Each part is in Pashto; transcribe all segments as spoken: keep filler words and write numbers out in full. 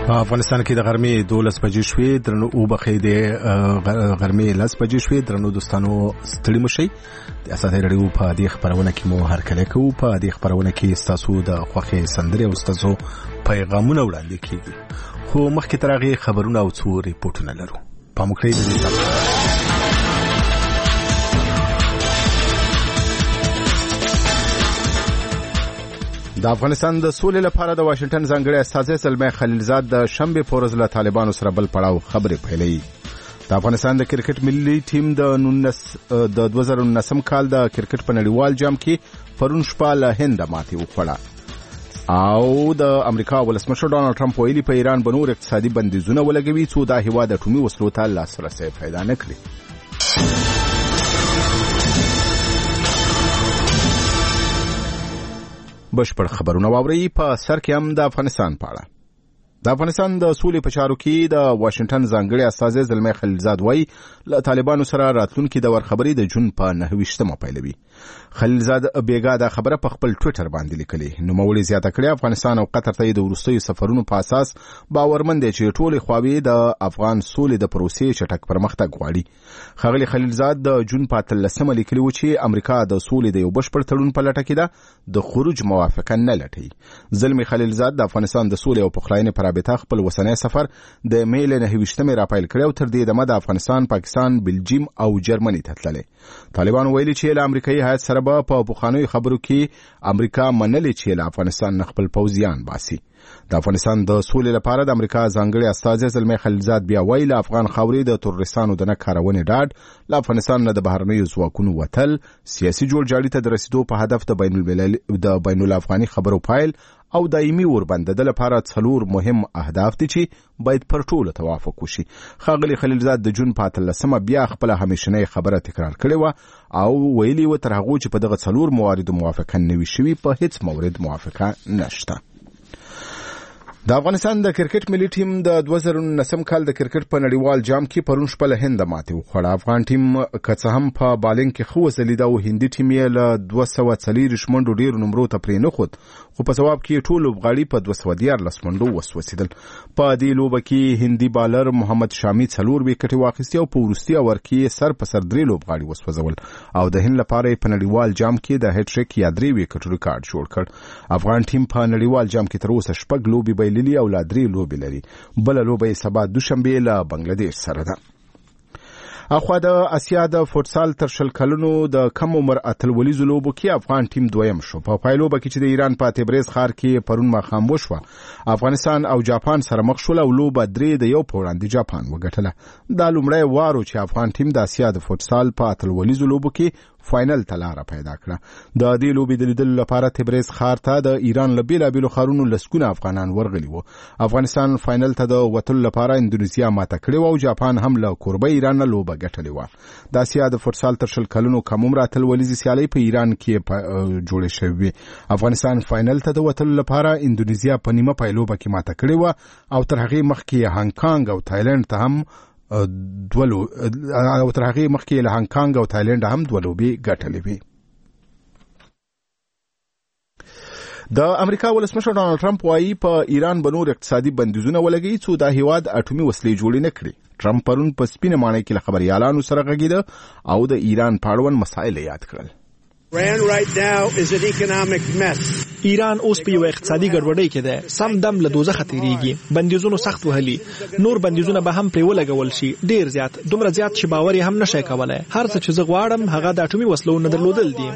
په افغانستان کې د غرمې دولس بجې شوې، درنو وبخې د غرمې لس بجې شوې. درنو دوستانو ستړي مشئ. د اساسي رادیو په دې خبرونه کې مو هر کله کوو. په دې خبرونه کې تاسو د خوښي سندري او تاسو پیغامونه وړاندې کیږي. خو مخکې تر هغه خبرونه او څو ریپورتونه لرو. په مخکې د دې تاسو د افغانستان د سولې لپاره د واشنگټن ځانګړي استازی زلمي خلیلزاد د شنبه په ورځ له طالبانو سره بل پړاو خبرې پیلې. د افغانستان د کرکټ ملي ټیم د د دوه زره نهم کال د کرکټ په نړیوال جام کې پرون شپه له هند ماتې وکړه. او د امریکا ولسمشر ډونالد ټرمپ ویلي په ایران به نور اقتصادي بندیزونه ولګوي څو دا هیواد د اټومي وسلو ته لاسرسی پیدا نه کړي. بشپړ خبرونه واوري. په سر کې هم د افغانستان په اړه. د افغانستان د سولې په چارو کې د واشنگټن ځانګړي استازی زلمي خلیلزاد وایي له طالبانو سره راتلونکي د ورخبري د جون په نهویشتمه پیلوي. خلیلزاد بیګا دا خبره په خپل ټوئیټر باندې لیکلې. نو مولوی زیاته کړې افغانستان او قطر ته د ورستیو سفرونو په اساس باورمند دي چې ټول خواوې د افغان سولې د پروسې چټک پرمختګ غواړي. خغلی خلیلزاد د جون په اتلسمه لیکلي و چې امریکا د سولې د یو بشپړ تړون په لټه کې ده، د خروج موافقه نه لټي. زلمي خلیلزاد د افغانستان د سولې او پخلاینې پر رابطه خپل وسنۍ سفر د میل نهویشتمه را پیل کړی او تر دې دمه د افغانستان، پاکستان، بلجیم او جرمني ته تللی. طالبان ویلي چې له امریکایي هیات سره به په پخوانیو خبرو کې امریکا منلې چې له افغانستان نه خپل پوځیان باسي. د افغانستان د سولې لپاره د امریکا ځانګړي استازی زلمي خلیلزاد بیا وایي له افغان خاورې د تروریستانو د نه کارونې ډاډ، له افغانستان نه د بهرنیو ځواکونو وتل، سیاسي جوړجاړي ته د رسیدو په هدف د بین المللي د بین الافغاني خبرو پایل او دایمي وربند د لپاره څلور مهم اهداف دي چې باید پر ټولو توافق وشي. خاغلی خلیلزاد د جون په اتلسمه بیا خپل همیشنۍ خبره تکرار کړې و او ویلي و تر هغه چې په دغه څلور مواردو موافقه نه وي شوي په هیڅ مورد موافقه نشته. د افغانستان د کرکټ ملي ټیم د دوه زره نهم کال د کرکټ په نړیوال جام کې پرون شپه له هند ماتې وخوړه. افغان ټیم که څه هم په بالینګ کې ښه وځلېده او هندي ټیم یې له دوه سوه څلېرویشت منډو ډېرو نمرو ته پرې نه ښود، خو په ځواب کې ټول لوبغاړي په دوه سوه دیارلس منډو وسوځېدل. په دې لوبه کې هندي بالر محمد شامي څلور ویکټې واخیستې او په وروستي اوور کې سر په سر درې لوبغاړي وسوځول او د هند لپاره په نړیوال جام کې د هټریک یا درې ویکټو ریکارډ جوړ کړ. افغان ټیم په نړیوال جام کې تر اوسه شپږ لوبې بایللي او لا درې لوبې لري. بله لوبه یې سبا دوشنبه له بنگلادیش سره ده. اخوا د اسیا د فوتسال تر شل کلونو د کم عمر اتلولیزو لوبو کې افغان ټیم دویم شو. په پایلوبه کې چې د ایران په تبریز ښار کې پرون ماښام وشوه، افغانستان او جاپان سره مخ شول او لوبه درې د یو په وړاندې جاپان وګټله. دا لومړی وارو چې افغان ټیم د اسیا د فوتسال په اتلولیزو لوبو کې فاینل ته لاره پیدا کړه. د دې لوبې د لیدلو لپاره تبریز ښار ته د ایران له بېلابېلو ښارونو لسګونه افغانان ورغلي وو. افغانستان فاینل ته د وتلو لپاره اندونیزیا ماته کړې وه او جاپان هم له کوربه ایران نه لوبه ګټلې وه. د اسیا د فوتسال تر شل کلونو کم عمره اتلولیزې سیالۍ په ایران کې جوړې شوې وې. افغانستان فاینل ته د وتلو لپاره اندونیزیا په نیمه پایلوبه کې ماته کړې وه او تر هغې مخکې هانګ کانګ او تایلند ته هم دولو او تر هغې مخکې له هانګ کانګ او تایلند هم دوه لوبې ګټلې وې. د امریکا ولسمشر ډونالد ټرمپ وایي په ایران به نور اقتصادي بندیزونه ولګوي څو دا هیواد اټومي وسلې جوړې نه کړي. ټرمپ پرون په سپینه ماڼۍ کې له خبریالانو سره غږېده او د ایران په اړوند مسایل یاد کړل. ایران اوس په یو اقتصادي ګډوډۍ کې ده، سم دم له دوزخه تیریږي. بندیزونو سخت وهلي، نور بندیزونه به هم پرې ولګول شي، ډیر زیات، دومره زیات چې باور یې هم نشي کولای. هر څه چې زه غواړم هغه د اټومي وسلو نه درلودل دي.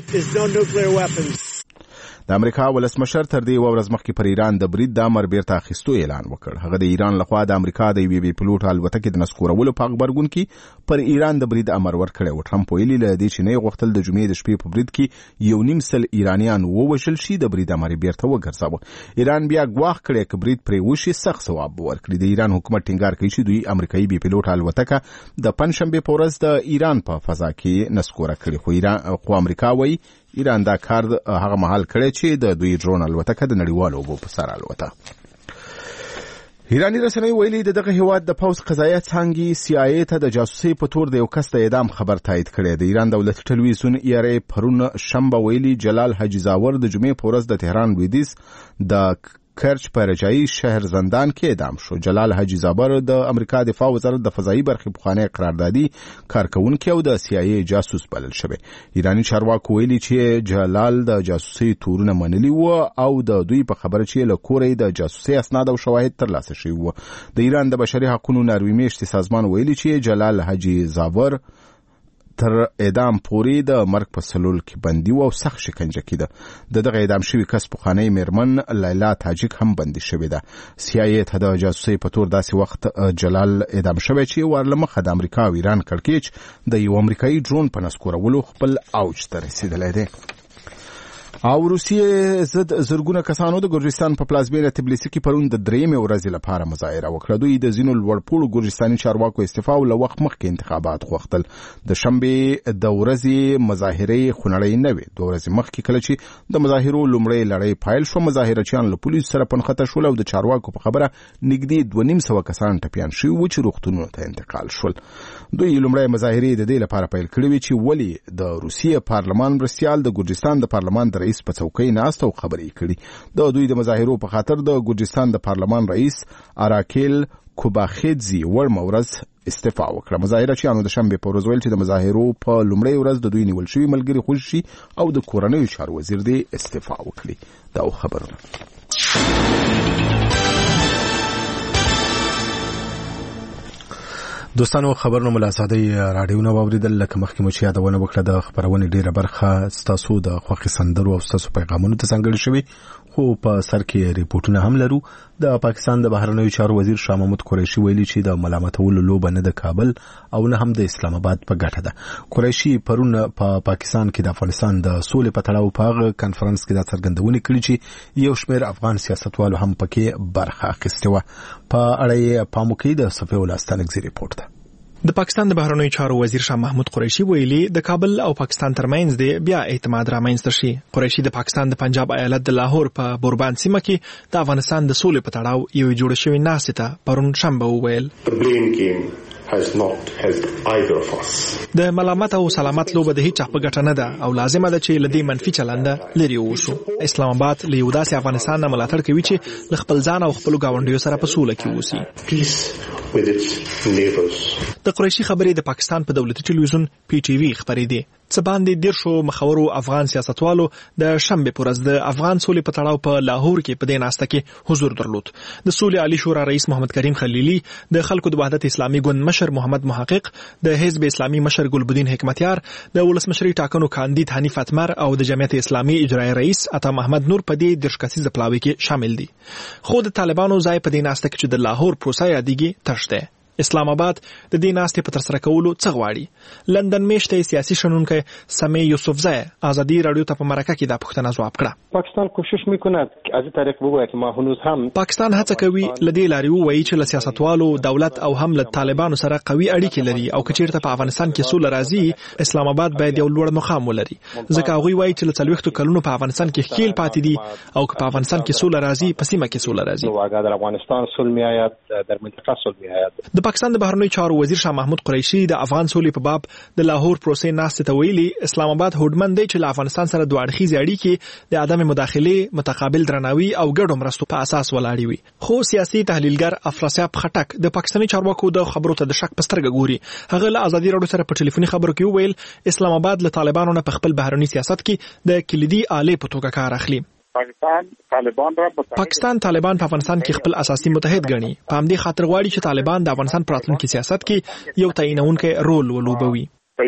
د امریکا ولسمشر تر دې ورځ مخکې پر ایران د برید د امر بیرته اخیستو اعلان وکړ. هغه د ایران لخوا د امریکا د یوې بې پلوټ الوتکې د نسکورولو په غبرګون کې پر ایران د برید امر ورکړی و. ټرمپ ویلي له دې چې نه غوښتل د جمعې د شپې په برید کې یو نیم سل ایرانیان ووژل شي، د برید امر بیرته وګرځاوه. ایران بیا ګواښ کړی که برید پرې وشي سخت ځواب به ورکړي. د ایران حکومت ټینګار کوي چې دوی امریکایي بې پلوټ الوتکه د پنجشنبې په ورځ د ایران په فضا کې نسکوره کړې، خو ایران خو امریکا وایي ایران دا کار هغه مهال کړی چې د دوی ډرون الوتکه د نړیوالو اوبو په سر الوته. ایرانی رسنۍ ویلي د دغه هیواد د پوځ قضایه څانګې سی آی ای ته د جاسوسۍ په تور د یو کس د اعدام خبر تایید کړی. د ایران دولتي ټلویزیون ای آر ای پرون شنبه ویلي جلال حاجی زاور د جمعې په ورځ د تهران لویدیځ د کرچ په رجایي شهر زندان کې اعدام شو. جلال حاجی زابر د امریکا دفاع وزارت د فضایي برخې پخوانی قراردادي کارکونکي او د سی آی ای جاسوس بلل شوی. ایرانی چارواکو ویلي چې جلال د جاسوسي تورونه منلي و او د دوی په خبره چې له کورې د جاسوسي اسناد او شواهد ترلاسه شوي و. د ایران د بشري حقوقو ناروی میشتي سازمان ویلي چې جلال حاجی زابر تر اعدام پورې د مرګ په سلول کې بندي و او سخت شکنجه کېده. د دغه اعدام شوي کس پخوانی میرمن لیلا تاجک هم بندي شوې ده. سی آی ای ته د جاسوسۍ په تور داسې وخت جلال اعدام شوی چې ورله مخه د امریکا او ایران کړکېچ د یو امریکایي ډرون په نسکورولو خپل اوج ته رسېدلی دی. او روسیې ضد زرګونه کسانو د ګرجستان په پلازمینه تبلیسي کې پرون د درېیمې ورځې لپاره مظاهره وکړه. دوی د ځینو لوړپوړو ګرجستاني چارواکو استعفا او له وخت مخکې انتخابات غوښتل. د شنبې د ورځې مظاهرې خونړۍ نه وې. دوه ورځې مخکې کله چې د مظاهرو لومړۍ لړۍ پیل شوه، مظاهرچیان له پولیسو سره پنخته شول او د چارواکو په خبره نږدې دوه نیم سوه کسان ټپیان شوي وو چې روغتونونو ته انتقال شول. دوی لومړی مظاهرې د دې لپاره پیل کړې وې چې ولې د روسیې پارلمان مرستیال د ګرجستان د پارلمان د رئیس په څوکۍ ناست او خبرې کړي. د دوی د مظاهرو په خاطر د ګرجستان د پارلمان رئیس اراکیل کوباخیدزي ورمه ورځ استعفا وکړه. مظاهرچیانو د شنبې په ورځ ویل چې د مظاهرو په لومړۍ ورځ د دوی نیول شوي ملګري خوشي شي او د کورنیو چارو وزیر دې استعفا وکړي. دا خبرونه دوستانو خبرونه ملازادي رادیو نو اوریدل لکه مخکې مو چې یادونه وکړه د خبرونې ډیره برخه ستاسو د خوښي سندرو او ستاسو پیغامونو ته څنګه شوي، خو په سر کې ریپورتونه هم لرو. د پاکستان د بهرنیو چارو وزیر شاه محمود قریشي ویلي چې د ملامتولو لوبه نه د کابل او نه هم د اسلام آباد په ګټه ده. قریشي پرون په پا پاکستان کې د افغانستان د سولې په تړاو په کانفرنس کې د څرګندونې کړې چې یو شمېر افغان سیاستوالو هم پکې برخه اخیستې وه. په اړه یې پام وکړئ. د صفي ولستانګزي ریپورت ده. د پاکستان د بهرنیو چارو وزیر شاه محمود قریشي ویلي د کابل او پاکستان ترمنځ د بیا اعتماد رامنځته شي. قریشي د پاکستان د پنجاب ایالت د لاهور په بوربان سیمه کې د افغانستان د سولې په تړاو یو جوړ شوی ناستې ته پرون شنبه وویل has not helped either of us. د ملامت او سلامت لوبه د هیڅ په ګټه نه ده او لازمه ده چې لدی منفي چلنده لري وشو. اسلام آباد له یو داسې افغانستان نه ملاتړ کوي چې ل خپل ځان او خپل گاونډیو سره په سوله کې اوسي. Peace with its neighbors. د قریشي خبرې د پاکستان په دولتي ټلویزیون پی ټی وی خبرې دي. څه باندې ډیر شو مخورو افغان سیاستوالو د شنبه پر ورځ د افغان سولې په تړاو په لاهور کې په دې ناسته کې حضور درلود. د سولې عالی شورا رئیس محمد کریم خلیلی، د خلکو د وحدت اسلامي ګوند مشر محمد محقق، د حزب اسلامي مشر ګلبدین حکمتیار، د ولسمشری ټاکنو کاندید حنیف اتمر او د جمعیت اسلامي اجرایی رئیس عطا محمد نور په دې درش کسیز پلاوي کې شامل دي. خو د طالبانو ځای په دې ناسته کې چې د لاهور پروسه یادېږي تشته. اسلام آباد د دې ناستې په ترسره کولو څه غواړي؟ لندن میشته سیاسي شنونکی سمی یوسفزی آزادی رادیو ته په مرکه کې د پښتنه ځواب کړه. پاکستان کوشش میکنه از این طریق بگوید که ما هنوز هم پاکستان هڅه کوي لدی لاري وایي چې له سیاستوالو دولت او هم له طالبانو سره قوي اړیکې لري او کچیرته په افغانستان کې سوله راځي اسلام آباد باید یو لوړ مقام ولري. ځکه هغه وایي چې له څلوېښتو کلونو په افغانستان کې خېل پاتې دي او که په افغانستان کې سوله راځي په سیمه کې سوله راځي. اگر در افغانستان صلح میآید در منطقه صلح میآید. د پاکستان د بهرنیو چارو وزیر شاه محمود قریشي د افغان سولې په باب د لاهور پروسې ناستې ته ویلي اسلام آباد هوډمن دی چې له افغانستان سره دوه اړخیزې اړیکې د عدم مداخلې، متقابل درناوي او ګډو مرستو په اساس ولاړې وي. خو سیاسي تحلیلګر افراسیاب خټک د پاکستاني چارواکو د خبرو ته د شک په سترګه ګوري. هغه له ازادي رادیو سره په ټلیفوني خبرو کې وویل اسلام آباد له طالبانو نه په خپل بهرني سیاست کې د کلیدي آلې په توګه کار اخلي. پاکستان طالبان را پاکستان طالبان په افغانستان کې خپل اساسي متحد ګڼي. په همدې خاطر غواړي چې طالبان د افغانستان په راتلونکي سیاست کې یو تعینونکی رول ولوبوي.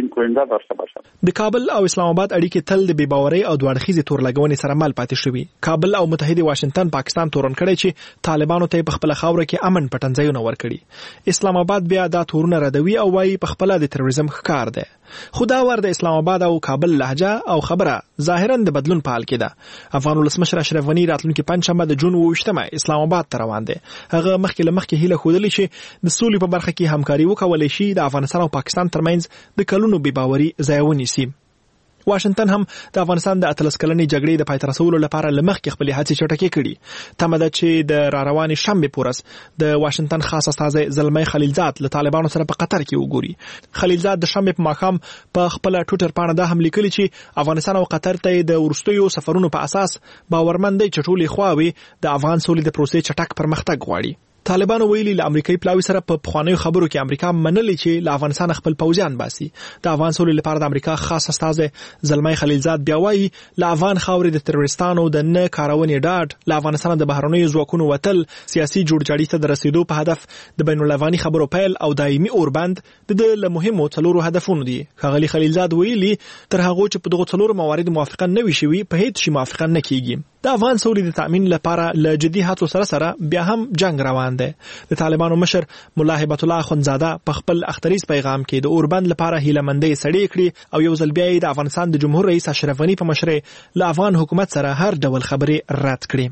د کابل او اسلام آباد اړیکې تل د بیباورۍ او دوړخیزې تورلګونې سره مل پاتې شوي. کابل او متحده واشنگټن پاکستان تورن کړي چې طالبانو ته په خپل خاور کې امن پټنځایونه ورکړي. اسلام آباد بیا دا تورونه ردوي او وايي په خپل د تروریزم ښکار ده. خدا ور د اسلام آباد او کابل لهجه او خبره ظاهرا د بدلون په حال کې ده. افغان ولسمشر اشرف غنی راتلونکي پنځشنبه د جون اووه اسلام آباد ته روان دی. هغه مخکې له مخکې هیله خوده چې د سولې په برخه کې همکاري وکولای شي د افغانستان او پاکستان ترمنځ د کلونو بې باوري ځای ونیسي. واشنگټن هم د افغانستان د اتلس کلنې جګړې د پای ته رسولو لپاره لمخکې خپلې هڅې چټکې کړي. تمه ده چې د راروانې شنبې پورس د واشنگټن خاص استازی زلمی خلیلزاد له طالبانو سره په قطر کې وګوري. خلیلزاد د شنبې په ماښام په خپل ټویټر باندې دا هم لیکلي چې افغانستان او قطر ته د ورستیو سفرونو په اساس باورمن دی چې ټولې خواوې د افغان سولې د پروسې چټک پرمختګ غواړي. طالبانو ویلي له امریکایي پلاوي سره په پخوانیو خبرو کې امریکا منلي چې له افغانستان خپل پوځیان باسي. د افغان سولې لپاره د امریکا خاص استازی زلمی خلیلزاد بیا وایي له افغان خاورې د تروریستانو د نه کارونې ډاډ، له افغانستان د بهرنیو ځواکونو وتل، سیاسي جوړجاړي ته د رسیدو په هدف د بین الافغاني خبرو پیل او دایمي اوربند د له مهمو څلورو هدفونو دي. ښاغلي خلیلزاد ویلي تر هغه چې په دغه څلورو موارد موافقه نه وي شوي په هیڅ شي موافقه نه کیږي. د افغان سولې د تامین لپاره له جدي هڅو سره سره بیا هم جنگ روان دی. د طالبانو مشر مولا هیبت الله اخندزاده په خپل اختریز پیغام کې د اوربند لپاره هیلهمندۍ سړې کړي او یو ځل بیا د افغانستان د جمهور رئیس اشرف غنی په مشرۍ له افغان حکومت سره هر ډول خبرې رد کړي.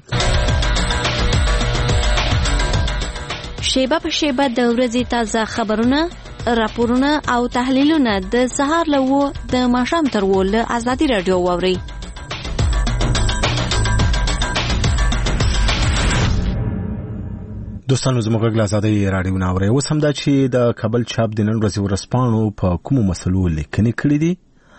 شیبه په شیبه د ورځې تازه خبرونه، راپورونه او تحلیلونه د سهار له و د ماښام تر و له ازادي رادیو واورئ. دوستانو زموږ غږ له ازادۍ راډیو نه اورئ. اوس همدا چې د کابل چاپ د نن ورځې ورځپاڼو په کومو مسلو لیکنې کړي دي،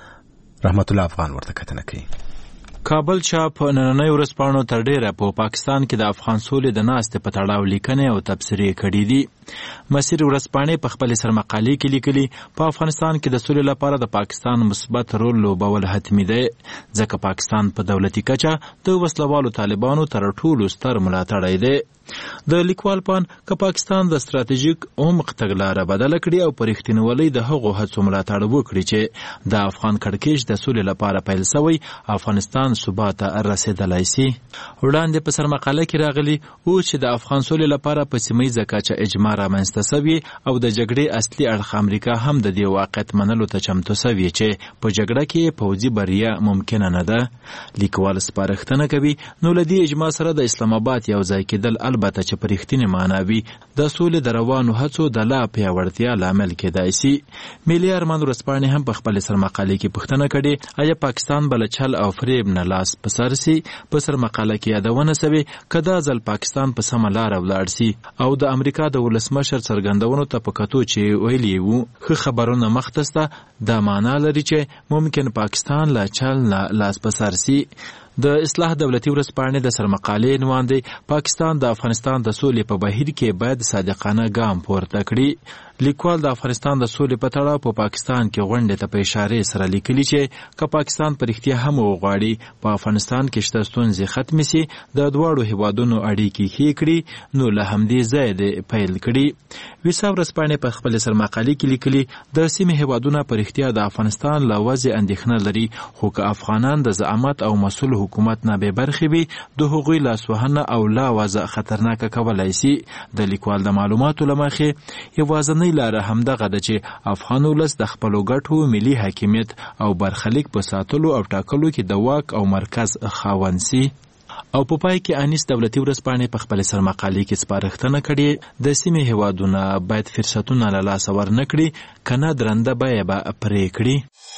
رحمت الله افغان ورته کتنه کوي. کابل چاپ نننۍ ورځپاڼو تر ډیره په پاکستان کې د افغان سولې د ناستې په تړاو لیکنې او تبصرې کړي دي. مسیر ورځپاڼې په خپل سرمقالې کې لیکلي په افغانستان کې د سولې لپاره د پاکستان مثبت رول لوبول حتمي دی، ځکه پاکستان په دولتي کچه د وسلوالو طالبانو تر ټولو ستر ملاتړی دی. د لیکوال پان که پاکستان د ستراتیژیک عمق تګلاره بدله کړي او پر رښتینولۍ د هغو هڅو ملاتړ وکړي چې د افغان کړکېچ د سولې لپاره پیل شوی، افغانستان ثبات ته رسېدلی سي. وړاندې په سرمقاله کې راغلي او چې د افغان سولې لپاره په سیمه ییزه کچه اجماع رامنځته شوې او د جګړې اصلي اړخ امریکا هم د دې واقعیت منلو ته چمتو شوې چې په جګړه کې پوځي بریا ممکنه نه ده. لیکوال سپارښتنه کوي نو له دې اجماع سره د اسلام آباد یو ځای کېدل البته چې په رښتینې معنا وي د سولې د روانو هڅو د لا پیاوړتیا لامل کېدای سي. ملي ارمان ورځپاڼې هم په خپل سرمقالې کې پوښتنه کړې آیا پاکستان بل چل او فریب نه لاس په سر سي. په سرمقاله کې یادونه شوې که دا ځل پاکستان په سمه لاره ولاړ سي او د امریکا د ولسمشر څرګندونو ته په کتو چې ویلي وو ښه خبرونه مخته سته، دا معنا لري چې ممکن پاکستان لا چل نه لاس په سر سي. د اصلاح دولتي ورځپاڼې د سرمقالې عنوان دی پاکستان د افغانستان د سولې په بهیر کې باید صادقانه ګام پورته کړي. لیکوال د افغانستان د سولې په تړاو په پاکستان کې غونډې ته په اشارې سره لیکلي چې که پاکستان په رښتیا هم وغواړي په افغانستان کې شته ستونزې ختمې سي، د دواړو هیوادونو اړیکې ښې کړي، نو له همدې ځایه دې پیل کړي. ویسا ورځپاڼې په خپل سرمقالې کې لیکلي د سیمې هیوادونه په رښتیا د افغانستان له وضع اندېښنه لري، خو که افغانان د زعامت او مسؤل حکومت نه بې برخې وي د هغوی لاسوهنه او لا وضع خطرناکه کولی سي. د لیکوال د معلوماتو له مخې یوازینۍ لاره همدغه ده چې افغان ولس د خپلو ګټو ملي حاکمیت او برخلیک په ساتلو او ټاکلو کې د واک او مرکز خاوند سي. او په پای کې انیس دولتي ورځپاڼې په خپل سرمقالې کې سپارښتنه کړې د سیمې هیوادونه باید فرصتونه له لاسه ورنه کړي، کنه درنده بیه به پرې کړي.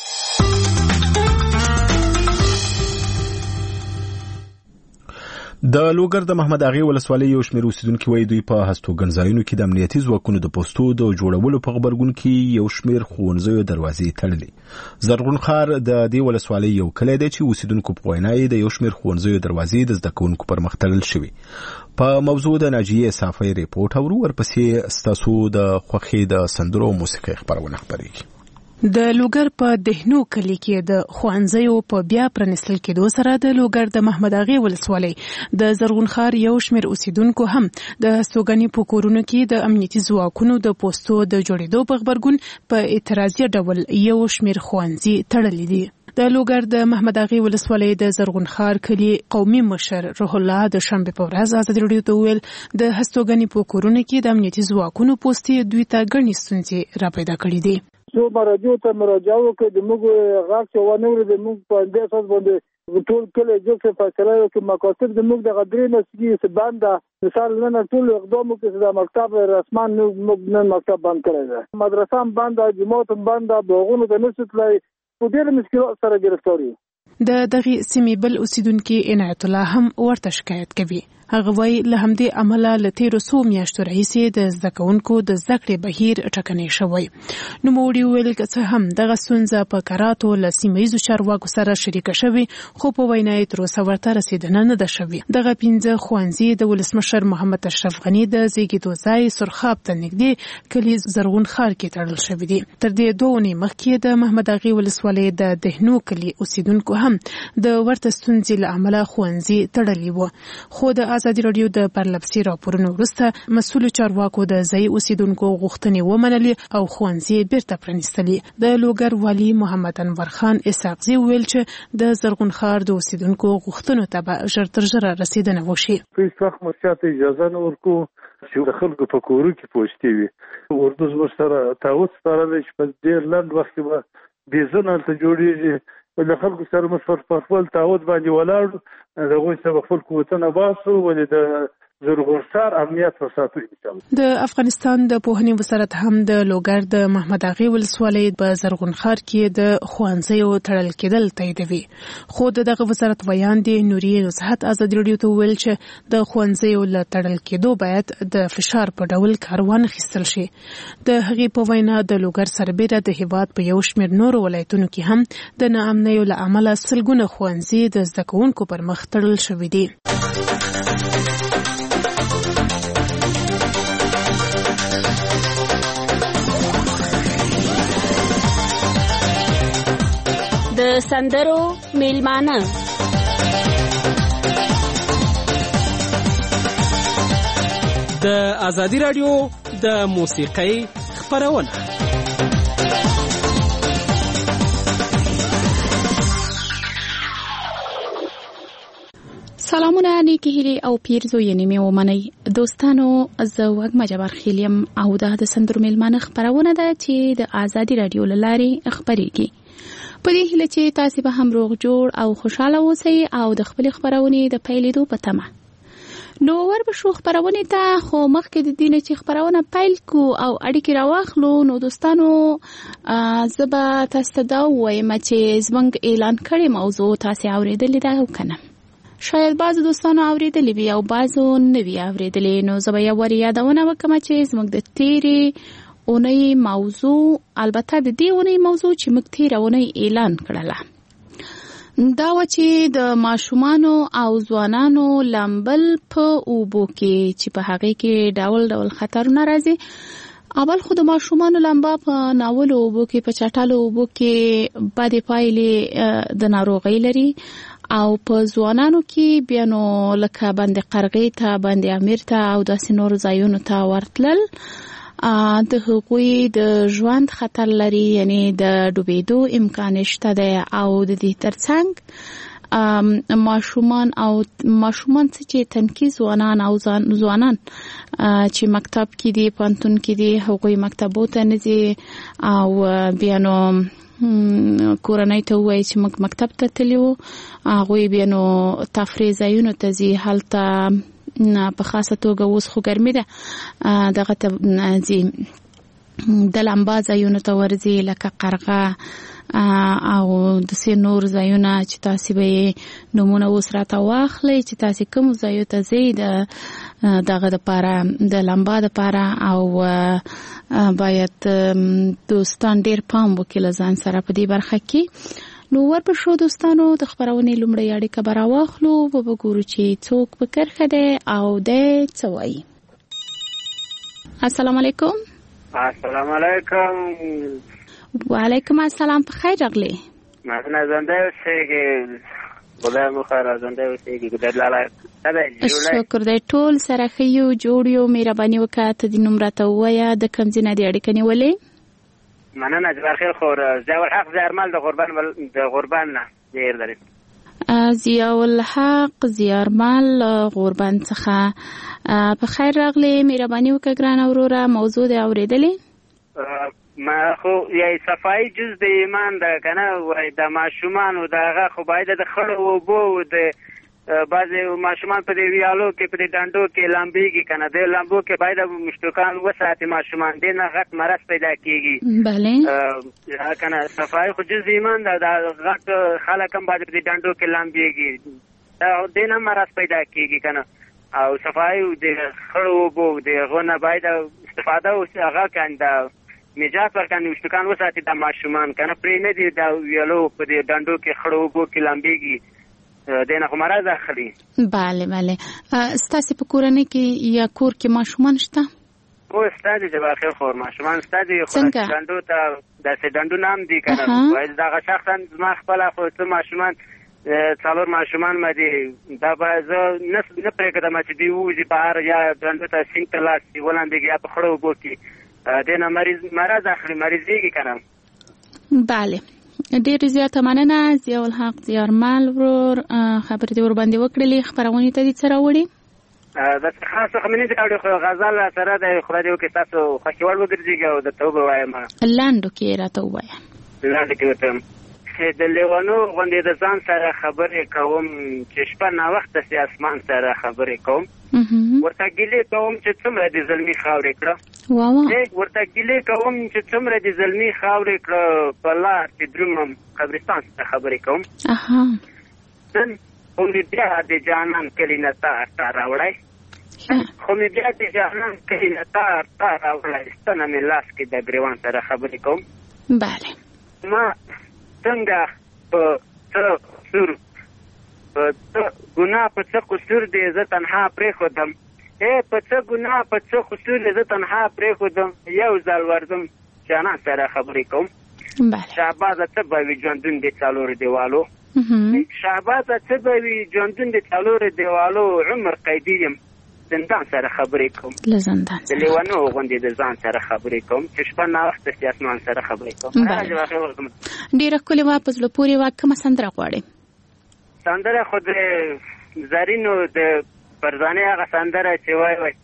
د لوګر د محمد اغې ولسوالۍ یو شمېر اوسیدونکي وایي دوی په هستوګنځایونو کې د امنیتي ځواکونو د پوستو د جوړولو په غبرګون کې یو شمېر ښوونځیو دروازې تړلې. زرغون خار د دې ولسوالۍ یو کلی دی چې اوسیدونکو په وینا یې د یو شمېر ښوونځیو دروازې د زده کوونکو پر مخ تړل شوې. په موضوع د ناجیې صافۍ ریپورټ اورو، ورپسې ستاسو د خوښۍ د سندرو او موسیقۍ خپرونه خپرېږي. د لوګر په دهنو کلی کې د ښوونځیو په بیا پرانیستل کېدو سره د لوګر د محمد اغې ولسوالۍ د زرغون خار یو شمېر اوسیدونکو هم د هستوګنې په کورونو کې د امنیتي ځواکونو د پوستو د جوړېدو په غبرګون په اعتراضي ډول یو شمېر ښوونځي تړلي دي. د لوګر د محمد اغې ولسوالۍ د زرغون خار کلی قومي مشر روح الله د شنبې په ورځ ازادي راډیو ته وویل د هستوګنې په کورونو کې د امنیتي ځواکونو پوستې دوی ته ګڼې ستونزې راپیدا کړي دي. جو مراجعو ته مراجعه وکړي د موږ غاښ چې ونه وري د موږ په دې اساس باندې ټول کله چې فیصله وکړي مقاصد د موږ د غدري نسګي سبانده مثال نن ټول اقدام وکړي د مکتب رسمان موږ نن مکتب بند کړی دی، مدرسه هم بند، جماعت هم بند، باغونو ته نشو تللی، په ډېر مشکلات سره ګرفتار یو. د دغه سیمې بل اوسیدونکو عنایت الله هم ورته شکایت کوي. هغه وایي له همدې عمله له تیرو څو میاشتو راهیسې د زده کوونکو د زده کړې بهیر ټکنی شوی. نوموړي ویل که څه هم دغه ستونزه په کراتو له سیمهییزو چارواکو سره شریکه شوې، خو په وینا یې تر اوسه ورته رسېدنه نه ده شوې. دغه پنځه ښوونځي د ولسمشر محمد اشرف غني د زیږېدو ځای سرخاب ته نږدې کلي زرغون ښار کې تړل شوي دي. تر دې دوه اونۍ مخکې د محمد اغې ولسوالۍ د دهنو کلي اوسیدونکو هم د ورته ستونزې له امله ښوونځي تړلي وو. خو د ازادي راډیو د پرلپسې راپورونو وروسته مسؤلو چارواکو د ځایي اوسیدونکو غوښتنې ومنلې او ښوونځي بیرته پرانیستلي. د لوګر والي محمد انور خان اسحاقزي ویل چې د زرغون ښار د اوسیدونکو غوښتنو ته به ژر تر ژره رسیدنه وشي. په هیڅ وخت موږ چاته اجازه نه ورکوو چې د خلکو په کورو کې پوښتې وي. اردو زموږ سره تعهد سپارلی چې په ډېر لنډ وخت کې به بېزونه هلته جوړېږي. د خلکو سره موږ په خپل تعهد باندې ولاړو، د هغوی سره خپل قوتونه باسو، ولې د زرغون ښار امنیت وساتو. د افغانستان د پوهنې وزارت هم د لوګر د محمد اغې ولسوالۍ په زرغون ښار کې د ښوونځیو تړل کېدل تاییدوي. خو د دغه وزارت ویاندې نوري نصحت ازادي راډیو ته وویل چې د ښوونځیو له تړل کېدو باید د فشار په ډول کار وانخیستل شي. د هغې په وینا د لوګر سربیره د هیواد په یو شمېر نورو ولایتونو کې هم د ناامنیو له امله سلګونه ښوونځي د زده کوونکو پر مخ تړل شوي دي. د سندرو میلمانه د ازادي راډیو د موسیقۍ خپرونه. سلامونه، نیکی هیلې او پیرزوینې مې ومنئ دوستانو. زه وږمه جبار خیل یم او دا د سندرو میلمانه خپرونه ده چې د ازادي راډیو له لارې خپرېږي. په دې هیله چې تاسو به هم روغ جوړ او خوشاله اوسئ او د خپل خپرونې د پیلېدو په تمه. نو ور به شو خپرونې ته، خو مخکې د دې نه چې خپرونه پیل کو او اړیکې راواخلو، نو دوستانو زه به تاسو ته دا ووایم چې زموږ اعلان کړی موضوع تاسو اورېدلې ده او که نه. شاید بعضو دوستانو اورېدلې وي او بعضو نه وي اورېدلې. نو زه به یو وار یادونه وکړم چې زموږ د تېرې اونۍ موضوع، البته د دې اونۍ موضوع چې موږ تېره اونۍ اعلان کړله، دا و چې د ماشومانو او ځوانانو لامبل په اوبو کې چې په هغې کې ډول ډول خطرونه راځي. اول خو د ماشومانو لامبا په ناولو اوبو کې، په چټلو اوبو کې بدې پایلې د ناروغۍ لري، او په ځوانانو کې بیا نو لکه بند قرغې ته، بند امیر ته او داسې نورو ځایونو ته ورتلل د هغوی د ژوند خطر لري، یعنی د ډوبېدو امکان شته دی. او د دې ترڅنګ ماشومان او ماشومان چې تنکي ځوانان او ځوانان چې مکتب کې دي، پوهنتون کې دي، هغوی مکتبو ته نه ځي او بیا نو کورنۍ ته ووایي چې موږ مکتب ته تللي وو، هغوی بیا نو تفریح ځایونو ته ځي، هلته په خاصه توګه اوس خو ګرمي ده دغه ته ځي، د لامبا ځایونو ته ورځي لکه قرغه او داسې نور ځایونه چې تاسې به یې نومونه اوس راته واخلئ چې تاسې کوم ځایو ته ځئ د دغه دپاره د لامبا دپاره، او باید دوستان ډېر پام وکړي له ځان سره په دې برخه کې. نو ور به شو دوستانو د خپرونې لومړی اړیکه به راواخلو، به به ګورو چې څوک په کرښه دی او دی څه وایي. السلام علیکم. السلام علیکم. وعلیکم السلام. په خیر راغلی. مزنه زنده اوسېږي، خدای مو خیر زنده اوسېږي. ګدر لاله شکر دی، ټول سره ښه یو، جوړ یو. مهرباني وکړه ته دې نوم راته ووایه، د کوم ځای نه دې اړیکه نیولې؟ مننه جبار خیر. خو ضیاء الحق زیارمل د غربان د غربان نه ډېر لري. ضیاء الحق زیارمل غربان څخه په خیر راغلی. مهرباني وکړه ګرانه وروره، موضوع دې اورېدلې؟ ما خو یی صفایي جز د ایمان ده که نه، وایي د ماشومانو د هغه خو باید د خړو اوبو د بعضې ماشومان په دې ویالو کې په دې ډنډو کې لامبېږي که نه د لامبو کې باید مشتوکان وساتي ماشومان دې نه غټ مرض پیدا کېږي بله که نه صفایي خو جز ایمان ده دا غټ خلک هم باید په دې ډنډو کې لامبېږي دې نه مرض پیدا کېږي که نه او صفایي د خړو اوبو د هغو نه باید استفاده هغه کړي د نجات ورکړي مشتوکان وساتي دا ماشومان که نه پرې نه دي دا ویالو په دې ډنډو کې خړو اوبو کې لامبېږي دینه خو مرض اخلي. بله بله ستاسې په کورنۍ کې یا کور کې ماشومان شته؟ او ستا دي جبار خیر خور ماشومان ستا دي خو ډنډو ته داسې ډنډونه هم دي که نه باید دغه شخصا زما خپله خو څه ماشومان څلور ماشومان مې دي دا به زه نه پرېږدم چې دوی ووځي بهر یا ډنډو ته سیند ته لاړ شي ولامبېږي یا په خړو اوبو کې دینه مرض اخلي مریضېږي که نه. بله ډېر زیاته مننه ضیاء الحق زیارمل ورور خبرې دې ورباندې وکړلې خپرونې ته دې څه راوړي؟ داسې خاص څه مې نه دي راوړي خو غزل سره د خدای دې وکړي ستاسو خوښې وړ وګرځېږي او درته وبوایم لنډو کې یې راته ووایه. لنډو کې ورته چې د لیوانو غوندې د ځان سره خبرې کوم چې شپه ناوخته سي اسمان سره خبرې کوم ورته ګیلې کوم چې څومره دې زلمي خاورې کړه ورته ګیلې کوم چې څومره دې زلمي خاورې کړه په لار چې درومم قبرستان سره خبرې کوم نن خو مې بیا د جانان کلي نه تار تار راوړی خو مې بیا د جانان کلي نه تار تار راوړی ستنه مې لاس کې د ګریوان سره خبرې کوم. بله ما څنګه په څه قصور په څه ګناه په څه قصور دی زه تنها پرېښودم ای په څه ګناه په څه قصور دی زه تنها پرېښودم یو ځل ورځم جانان سره خبرې کوم. شهبازه څه به وي ژوندون د څلورو دیوالو شهبازه څه به وي ژوندون د څلورو دیوالو عمر قیدي یم زندان سره خبرې کوم له زندان د لیوانو غوندې د ځان سره خبرې کوم چې شپه ناوخته سي اسمان سره خبرې کوم. ډېره ښکلې وه په زړه پورې وه کومه سندره غواړې؟ سندره خو د زرینو د فرزانې هغه سندره چې وایي وایي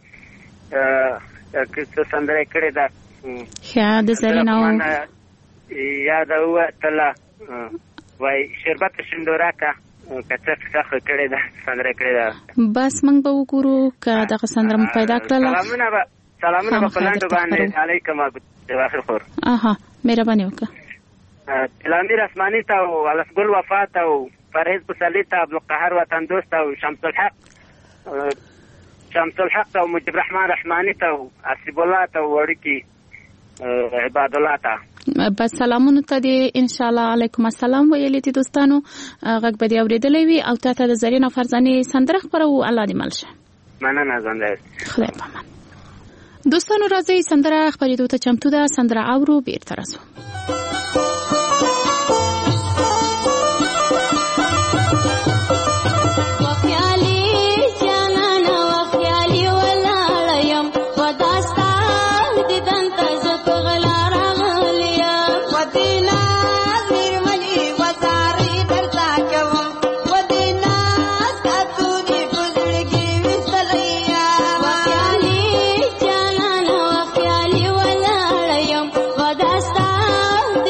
څه سندره یې کړې ده ښه د زرینو یاده ووتله وایي شربت شندوراکه که څه څه کړې ده سندره کړې ده بس موږ به وګورو که دغه سندره مو پیدا کړله سلامونه به سلامونه به په لنډو باندې علیکم جواهر خور اها مهرباني وکړه الامیر اسماني ته او الفګل وفا ته او فرهیز پسلي ته عبدالقهر وطن دوست او شمس الحق شمس الحق او مجيب الرحمن رحماني ته او اسیب الله ته وړکی عباد الله ته بس سلامونه ته دې ان شاء الله علیکم السلام ویلې دي دوستانو غږ به دې اورېدلې وي او تاسو د زرین فرزانې سندره خبرو الله دې مل شه مننه زنده خدای پامان. دوستانو راځي سندره خبرېدو ته چمتو ده سندره اورو بیرته راځو. Wadasta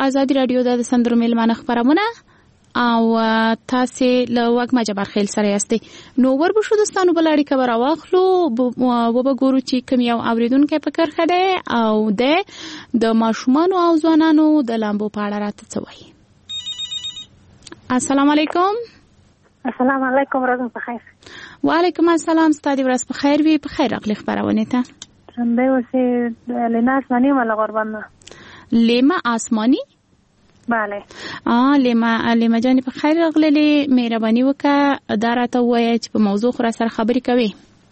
آزادي رادیو د سندرو میلمانه خبرونه او تاسو له وګما جبر خیل سره یاستئ. نو وربشو دوستانو بل اړیکه به راواخلو و به ګورو چې کوم یو اوریدونکو په کرخه ده او د ماشومان او ځوانانو د لامبو په اړه راته څه وایي. السلام علیکم. السلام علیکم، ورځ په خیر. وعلیکم السلام، ستاسو ورځ په خیر وي. په خیر راغلی خبرونه ته. څنګه اوسې؟ لینا آسمانی مله قربان. لیما آسمانی؟ بله. آه لیما لیما جان په خیر راغلی. مهرباني وکړه دا راته ووایه چې په موضوع خو را سره خبرې کوي.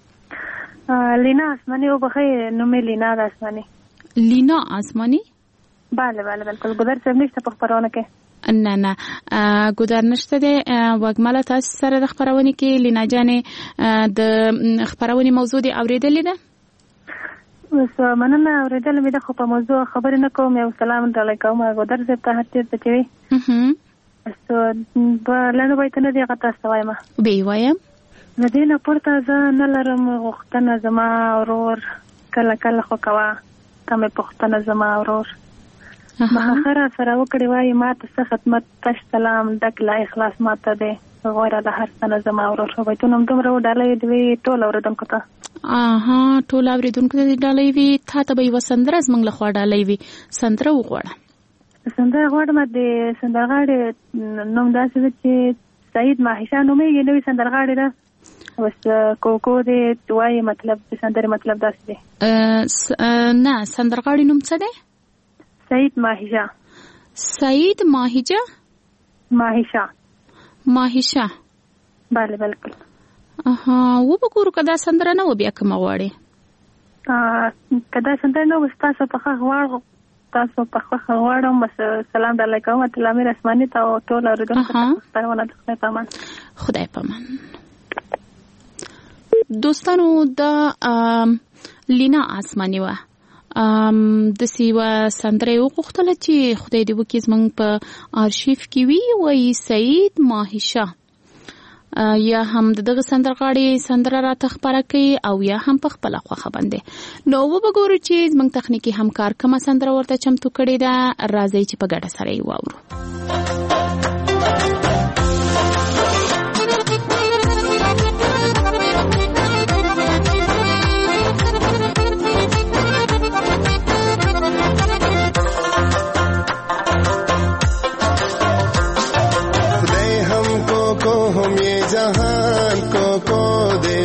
لینا آسمانی او بخیر نوم لینا د آسمانی. لینا آسمانی؟ بله بله بالکل. ګودر څه نشته په خبرونه کې؟ نه نه ګودر نشته ده. وګماله تاسو سره د خبرونه کې لینا جانې د خبرونه موضوع دی اوریدلې ده؟ بس مننه اوریدل مې د خو په موضوع خبرې نه کوم. یو سلام درلای کوم ګودر زه ته هټیر ته چوي. اها بس بلنه وایته نه دی غته وایم. به وایم مدینه پورته ځه نه لرم غوښتنه زما اورور کله کله خو کوا تمه پښتنه زما اورور. مخخره سره وکړی وای ما ته خدمت تش سلام دک لا اخلاص ماته ده غوړه د هر څنګه زما اورور. وایته نوم دومره ډالې دی ټول اوردونکو ته. آها ټول اوریدونکو ته ډالۍ وي. تا ته به یو سندره زمنګ له خوا ډالۍ وي. سندره وغواړه. سندره غواړم د سندرغاړي نوم داسې ده چې سعید ماهیشا نومېږي. نوې سندرغاړي ده. اوس کوکو دې وایي مطلب د سندرې مطلب داسې دی. نه سندرغاړي نوم څه دی؟ سعید ماهیشا. سعید ماهیجا؟ ماهیشا. ماهیشا. بله بالکل. اها و به ګورو کدا سندره نه و بیا کوم غواړي. ا کدا سندره نو تاسو په خغ غواړم تاسو په خغ غواړم. بس سلام علیکم ته لامیر آسمانی ته ټول اوریدونکو ته ونه د پامان. خدای پامان. دوستانو د لینا آسمانی و د سیوا سندره وغوښتله چې خدای دې وکړي زموږ په آرشیف کې وي. وایي سعید ماهیشا یا هم دغه سندرغاړي سندره را تخبره کوي او یا هم په خپل خوخه باندې. نو و به ګورو چې زموږ تخنیکی همکار کومه سندره ورته چمتو کړې ده. راځي چې په ګډه سره یې واورو. जहान को को दे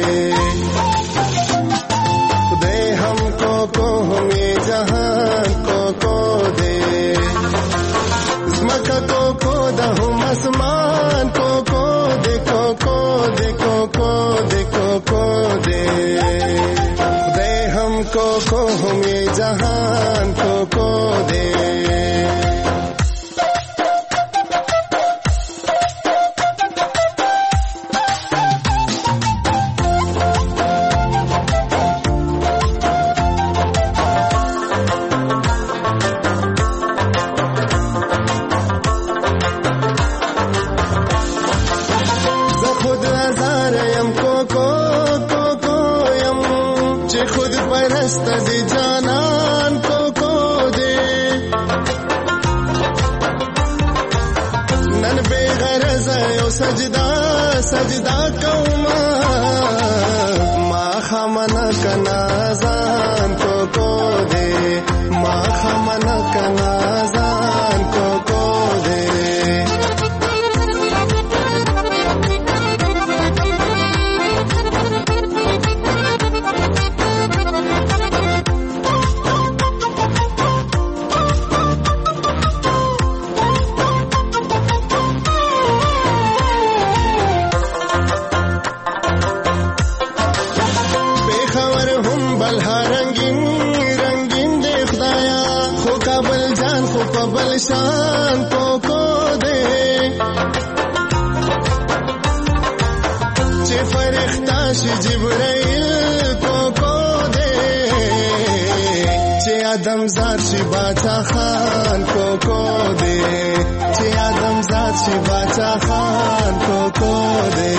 खुदे हमको को हमें जहान को को दे मक्का को को दहुम आसमान को को दे को को दे को को दे को को दे खुदे हमको को हमें जहान को को दे. सजदा कौमा मा खमना कनाजान को को दे मा खमना कनाजान को को दे. शान को को दे चे फरिश्ता शी जिब्राइल को को दे चे आदम ज़ात शी बादशाह खान को को दे चे आदम ज़ात शी बादशाह खान को को दे.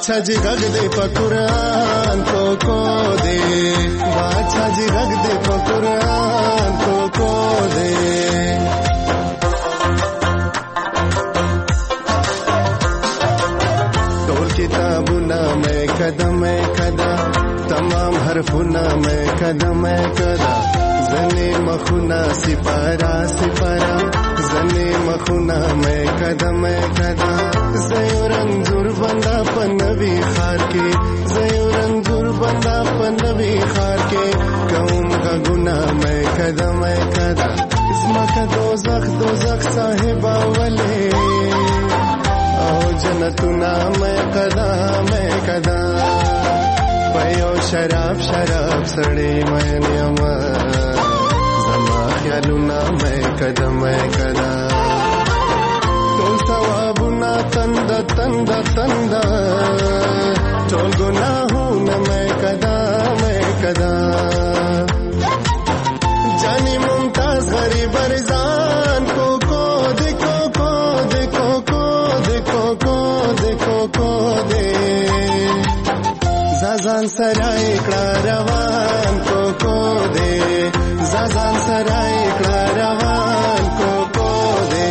बादशाह जी रख दे पकुरान को को दे बादशाह जी रख दे पकुरान को को दे टोल किताबुना में कदम कदा तमाम हरफुना में कदम कदा जने मखुना सिपारा सिपारा जने मखुना में कदम कदा जयो रंजूर बंदा पन्नवी खार के जयो रंजूर बंदा पन्नवी खार के कौम का गुना में कदम कदा इसमा का दोजख दोजख साहिबा वले ओ जन्नतुना में कदा में कदा पयो शराब शराब सड़े मैनियमा जमा ख्यालुना में कदम कदा टोल सवाबुना तंद तंद तंद टोल गुनाहुना में कदा में कदा जानी मुमताज गरीब अरजान को को देखो को देखो को देखो को देखो को दे जाजान सराय कड़ा रवान को को दे जाजान सराय कड़ा रवान को को दे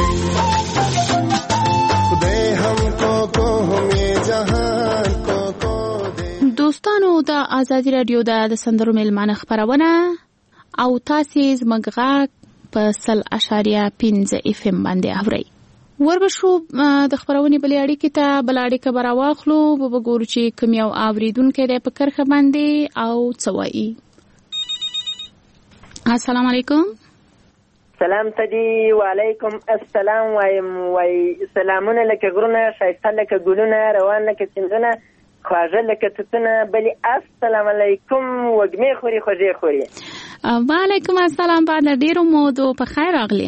खुदे हमको को हम ये जहान को को दे دوستانو د آزادي رادیو د سندرو میلمانه خبرونه او تاسې زموږ غږ په سل اشاریه پنځه اف ام باندې اورئ. وربشو د خبرونې بلې اړیکې ته بل اړیکه به راواخلو به وګورو چې کوم یو اوریدونکی دی په کرښه باندې او څه وایي. السلام علیکم. سلام تدی وعلیکم السلام وایم وای سلامونه لکه غرونه ښایسته لکه ګلونه روان لکه سیندونه خواږه لکه توتونه بلې السلام علیکم وږمې خوري خوږې خوري. وعلیکم السلام بعد ډیرو مودو په خیر راغلی.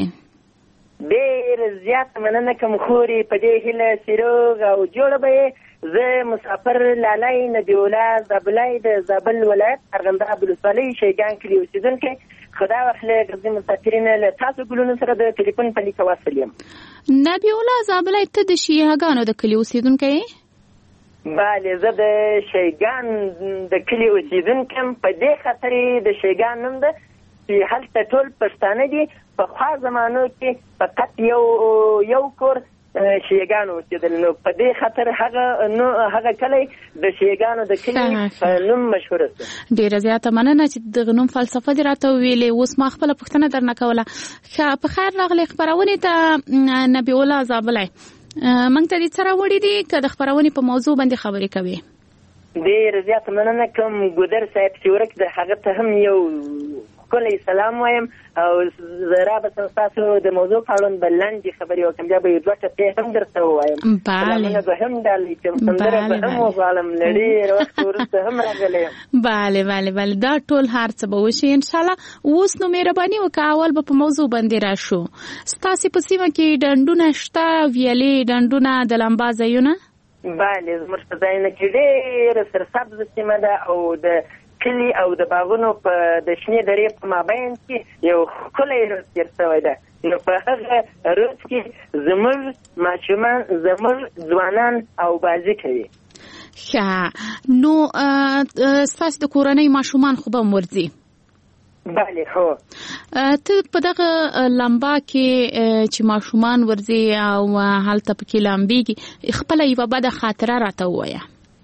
ډېر زیات مننه کوم خوري په دې هیله سیروغ او جوړه به زه مسافر لالی نبی الله زابلای د زابل ولایت ارغنداب ولسوالۍ شیګان کلي اوسېدونکی خدا واخلې ګرځي مسافرین له تاسو ګلونو سره د ټلیفون په لیکه واصل یم. نبی الله زابلای ته د شیګانو د کلي اوسېدونکی؟ بله زه د شیګان د کلي اوسېدونکی یم. په دې خاطر د شیګان نوم ده چې هلته ټول پښتانه دي. په خوا زمانو کې فقط یو یو کور شیګانو اوسېدل نو په دې خاطر هغه نو هغه کلی د شیګانو د کلي په نوم مشهور دی. ډېره زیاته مننه چې دغه نوم فلسفه دې راته وویلې. اوس ما خپله پوښتنه درنه کوله. په خیر راغلې خپرونې ته نبی الله زابلی. موږ ته دې څه راوړي دي که د خپرونې په موضوع باندې خبرې کوې؟ ډېره زیاته مننه کوم ګودر صاحب چې ورک د هغه ته هم یو ښکلی سلام وایم او زه رابطه ستاسو د موضوع په اړوند به لنډې خبرې وکړم بیا به یو دوه ټپې هم درته ووایم. سلامونه به هم ډالۍ کړم سندره به هم وغواړم له ډېر وخت وروسته هم راغلی یم. بله بله بله دا ټول هر څه به وشي انشاءالله. اوس نو مهرباني وکړه اول به په موضوع باندې راشو. ستاسې په سیمه کې ډنډونه شته ویالې ډنډونه د لمبا ځایونه؟ بله زموږ په ځایونه کې ډېره سرسبزه سیمه ده او د کلي او د باغونو په د شنې درې په مابین کې یو ښکلی روز تېر شوی ده. نو په هغه روز کې زموږ ماشومان زموږ ځوانان او بازي کوي. ښه نو ستاسې د کورنۍ ماشومان خو به هم ورځي؟ بله هو. ته په دغه لمبا کې چې ماشومان ورځي او هلته پکې لامبېږي خپله یوه بده خاطره راته ووایه.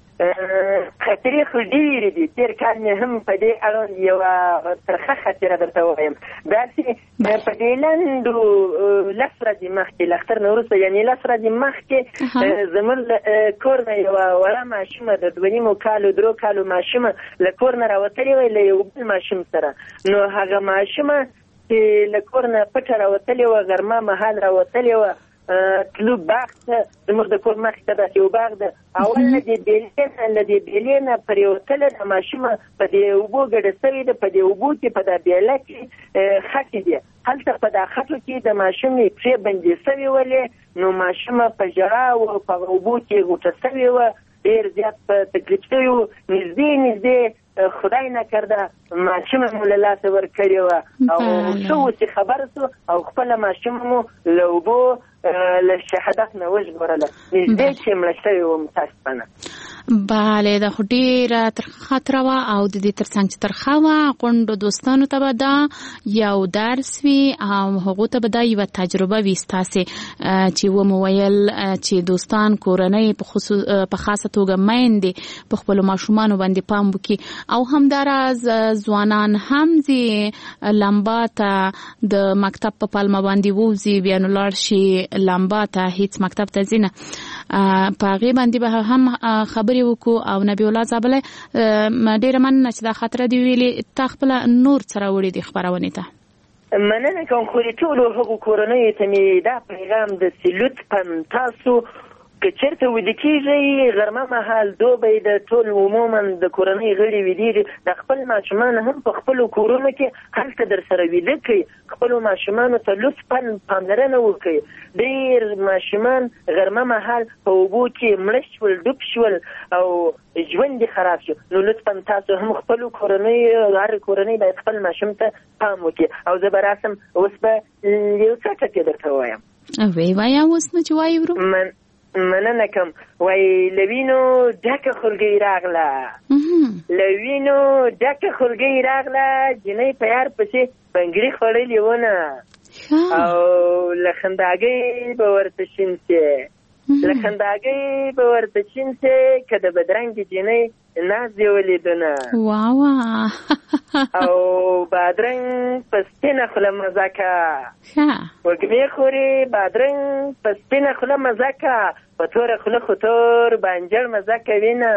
خاطرې خو ډېرې دي. تېر کال مې هم په دې اړوند یوه ترخه خاطره درته ووایم. داسې په دې لنډو لس ورځې مخکې له اختر نه وروسته یعنې لس ورځې مخکې زموږ له کور نه یوه وړه ماشومه د دوه نیمو کالو درو کالو ماشومه له کور نه راوتلې وه له یو بل ماشوم سره. نو هغه ماشومه چې له کور نه پټه راوتلې وه غرمه مهال راوتلې وه تلو باغ ته زموږ د کور مخې ته داسې یو باغ ده. اول له دې بیلې نه له دې بیلې نه پرېوتله د ماشومه په دې اوبو ګډه سوې ده. په دې اوبو کې په دا بیله کې خټې دي. هلته په دا خټو کې د ماشومې پښې بندې سوې ولې. نو ماشومه په ژړا وه په اوبو کې غوټه سوې وه. ډېر زیات په تکلیف شوي وو. نږدې نږدې خدای نکرده ماشوم مو له لاسه ورکړې وه او ښه اوسې خبر سو او خپله ماشوم مو له اوبو له شهادت نه وژغورله نږدې چې مړه شوې وم متاسفانه. بله دا خو ډېره ترخه خاطره وه او د دې تر څنګ چې ترخه وه غونډو دوستانو ته به دا یو درس وي او هغو ته به دا یوه تجربه وي ستاسې چې ومو ویل چې دوستان کورنۍ په خاصه توګه میندې په خپلو ماشومانو باندې پام وکړي او همداراز ځوانان هم ځي لمبا ته د مکتب په پلمه باندې ووځي بیا نو لاړ شي لمبا ته هیڅ مکتب ته ځي نه په هغې باندې به هم خبرې وکړو او نبی الله زابلی ډېره مننه چې دا خاطره دې ویلې تا خپله نور څه راوړي دي خپرونې ته؟ مننه کوم خو د ټولو هغو کورنیو ته مې دا پیغام د چې لطفا تاسو که چېرته ویده کېږئ غرمه مهال دوبی د ټول عموما د کورنۍ غړي ویدېږي د خپل ماشومان هم په خپلو کورونو کې هلته در سره ویده کړئ خپلو ماشومانو ته لطفا پاملرنه وکړئ. ډېر ماشومان غرمه مهال په اوبو کې مړه شول ډوب شول او ژوند یې خراب شو نو لطفا تاسو هم خپلو کورنیو هر کورنۍ باید خپل ماشوم ته پام وکړي او زه به راسم اوس به یو څه ټکې درته ووایم. وی وایه اوس نو چې وایي ورو مننه کوم. وای لوینو ډکه خولګۍ راغله لوینو ډکه خولګۍ راغله جنۍ په یار پسې بنګړي خوړلې ونه او له خنداګۍ به ورته شین سې له خنداګۍ به ورته شین سې که د بدرنګې جنۍ ناز دې ولیدونه او بادرنګ په سپینه خوله مزه که وږمې خورې بادرنګ په سپینه خوله مزه که په توره خوله خو تور بانجړ مزه کوي نه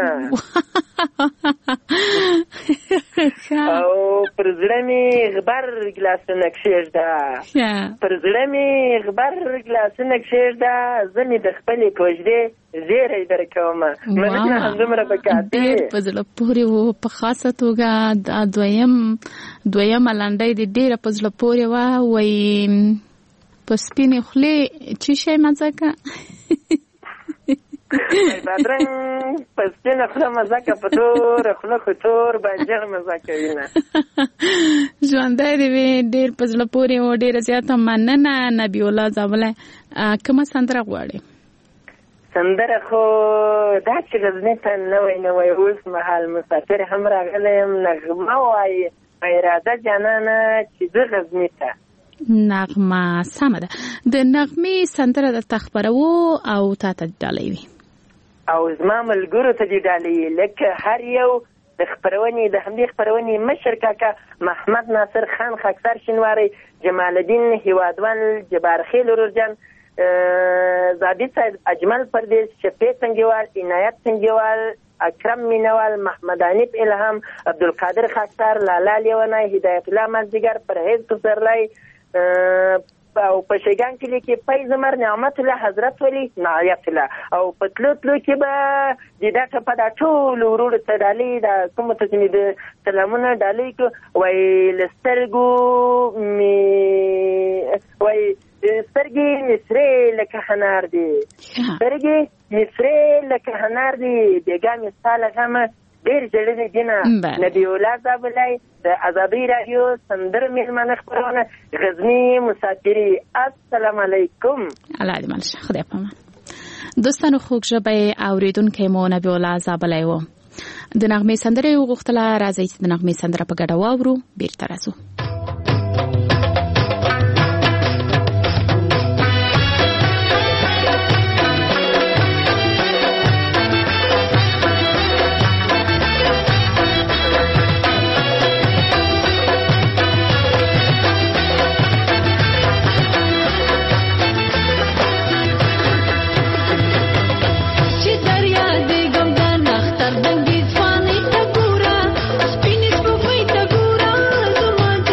او پر زړه مې غبر ګلاسونه کښېږده پر زړه مې غبر ګلاسونه کښېږده زه مې د خپلې کوژدې زیری در کومه مننه همدومره به کافي په زړه پورې و په خاصه توګه دا دویم دویمه لنډۍ دې ډېره په زړه پورې وه وایي په سپینې خولې څه شی مزه که بادرنګ په سپینه خوله مزه که په توره خوله خو تور بانجغ مزه کوي نه. ژوندی دې وي ډېر په زړه پورې و ډېره زیاته مننه نبی الله زابلی. کومه سندره غواړې؟ سندره خو دا چې غزني ته نوی نوی اوس مهال مسافر هم راغلی یم نغمه وایي اراده جانانه چې زه غزني ته نغمه سمه ده د نغمې سندره درته خپروو او تا ته ډالۍ وي او زما ملګرو ته دې ډالۍ لکه هر یو د خپرونې د همدې خپرونې مشر کاکا محمد ناصر خان خاکسار شینواری جمال الدین هیوادوال جبار خیل ورورجان زابط صاحب اجمل پردیس شفیع سنگیوال عنایت سنگیوال اکرم مینوال محمد عنیف الهام عبدالقادر خاکسار لالا لیونای هدایت الله مازدیگر پرهیز کسرلای او په شیګان کې لیکي پای زمر نعمت الله حضرت ولی نعیت الله او په تلو تلو کې به د دا په دا ټول ورور ته ډالۍ دا کوم ته چې د سلامونه ډالۍ کو وای لسترګو می وای سترګې مصرې لکه هنار دي سترګې مصرې لکه هنار دي بیګا مثال غمه ډېر جړلې دي نه نبی الله زابلی د ازادۍ راډیو سندر مېلمانه خپرونه غزني مسافري السلام علیکم. الله دې مل شه خدای په امان. دوستانو خوږ ژبی اورېدونکی مو نبی الله زابلی و د نغمې سندره یې وغوښتله راځئ چې د نغمې سندره په ګډه واورو بیرته راځو. Thank you.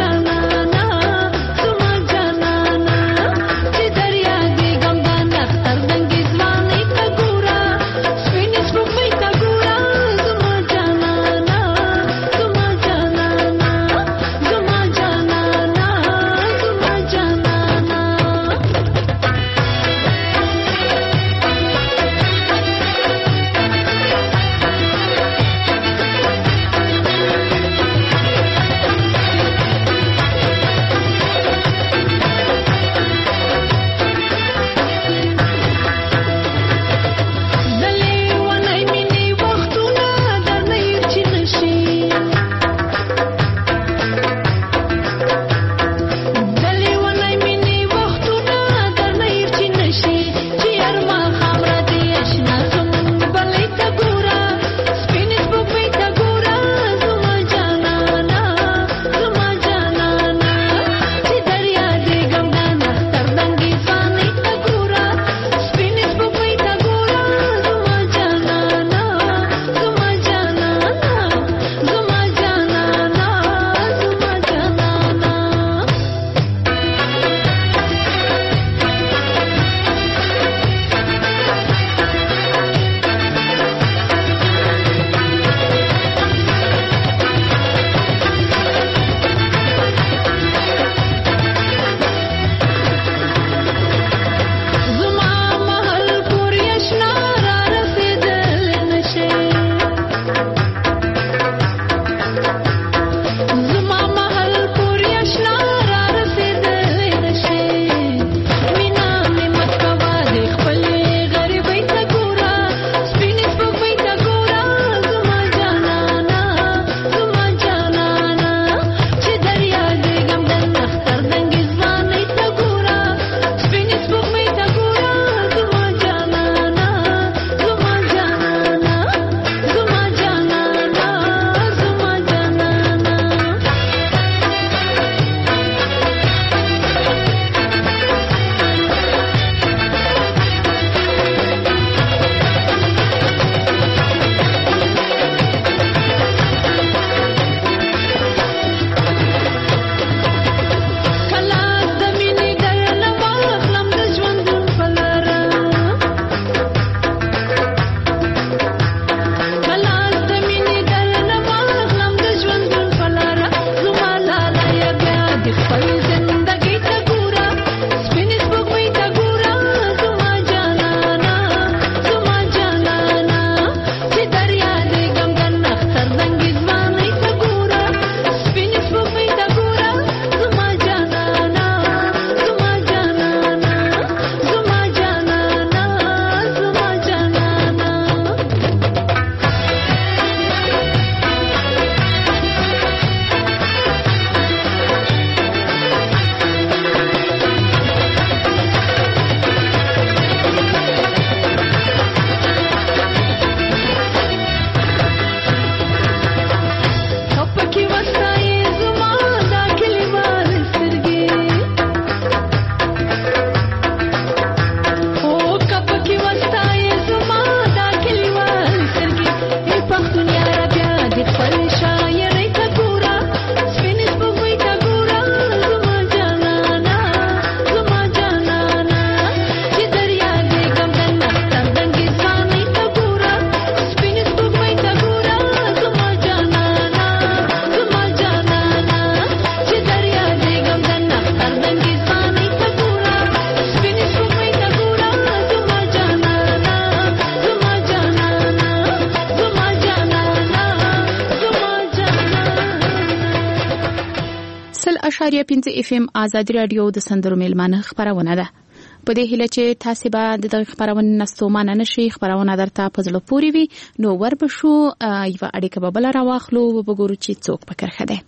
اشاریه پنځه اف ام ازادي رادیو د سندرو میلمانه خبرونه ده. په دې هیله چې تاسو به د دغه خبرونه نستومانه نشئ، خبرونه درته په زړه پورې وي، نو وربشو یو اړیکه به بل راواخلو او وګورو چې څوک په کرخه ده.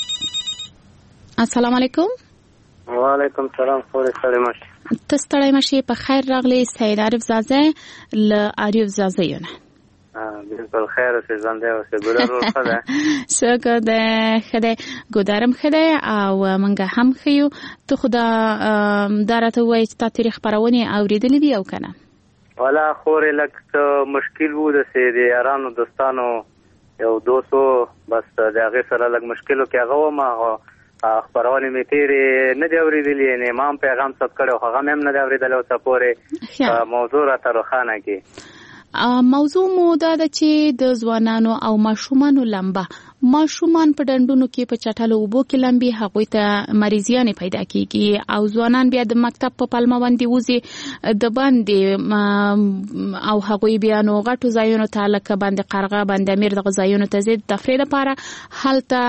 السلام علیکم. وعلیکم سلام. خوري سلام ماشي. تستړی ماشي. په خیر راغلی سید عارف زازه ل عارف زازه یونه. بالکل خیر اوسې زنده اوسې ګودارو خده. شکر ده خده ګودارم خده او منګه هم خيو. ته خدا درته وای چې تا تاریخ خبرونه اوریدلې دي او کنه؟ والا خوري لکه مشکل وو د سې د یارانو دوستانو یو دوستو بس د هغه سره لږ مشکلو کې هغه ما خبرونه می تیرې نه دی اوریدلې نه امام پیغام څه کړو هغه هم نه دی اوریدل او څه پورې موضوع را ترخانه کې موضوع مو دا ده چې د ځوانانو او ماشومانو لمبه ماشومان په ډندونو کې په چټلو وبو کې لمبي هغوی ته مریضیان پیدا کیږي او ځوانان بیا د مکتب په پلمه باندې وزي د باندې او هغوی بیا نو غټو ځایونو ته لکه باندې قرغه باندې امیر د غزایونو ته زید تفریح لپاره هلته